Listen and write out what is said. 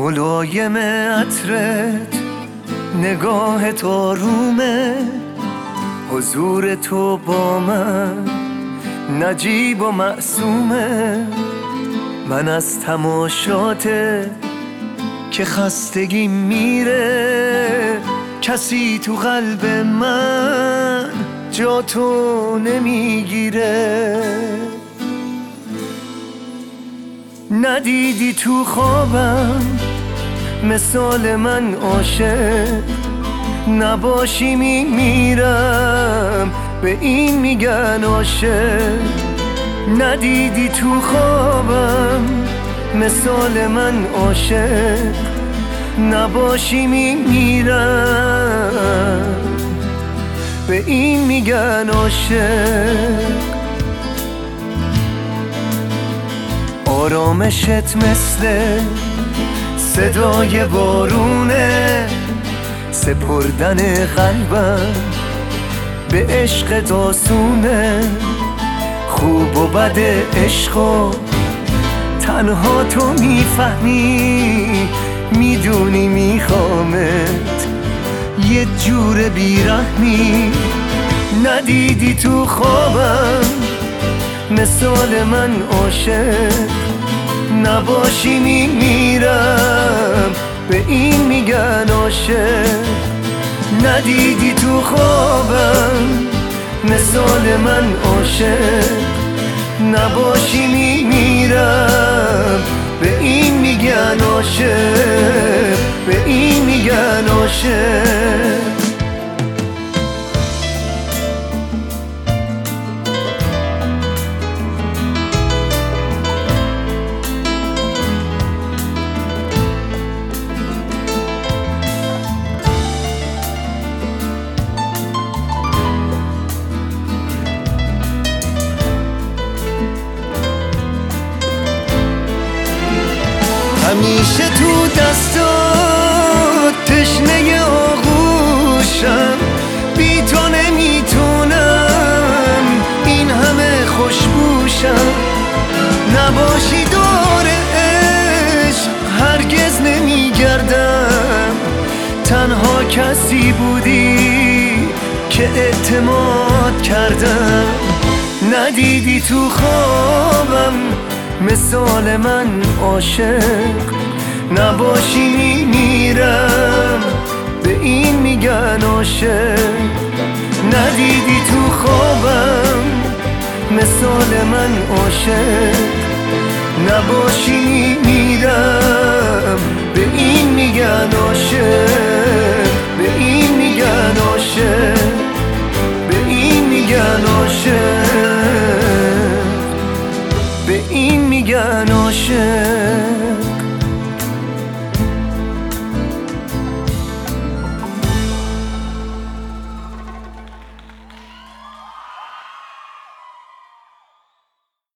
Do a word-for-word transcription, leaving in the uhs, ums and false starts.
ملایم عطرت، نگاهت آرومه، حضور تو با من نجیب و معصومه. من از تماشاته که خستگی میره، کسی تو قلب من جا تو نمیگیره. ندیدی تو خوابم مثال من عاشق، نباشی میمیرم به این میگن عاشق. ندیدی تو خوابم مثال من عاشق، نباشی میمیرم به این میگن عاشق. آرامشت مثل صدای بارونه، سپردن قلبم به عشق آسونه. خوب و بد عشق و تنها تو میفهمی، میدونی میخوامت یه جور بیرحمی. ندیدی تو خوابم مثال من عاشق، نباشی میمیرم به این میگن عاشق. ندیدی تو خوابم مثال من عاشق، نباشی میمیرم به این میگن عاشق، به این میگن عاشق. همیشه تو دستات تشنه آغوشم، بی تو نمیتونم این همه خوشبوشم. نباشی دور عشق هرگز نمیگردم، تنها کسی بودی که اعتماد کردم. ندیدی تو خوابم مثال من عاشق، نباشی میمیرم به این میگن عاشق. ندیدی تو خوابم مثال من عاشق،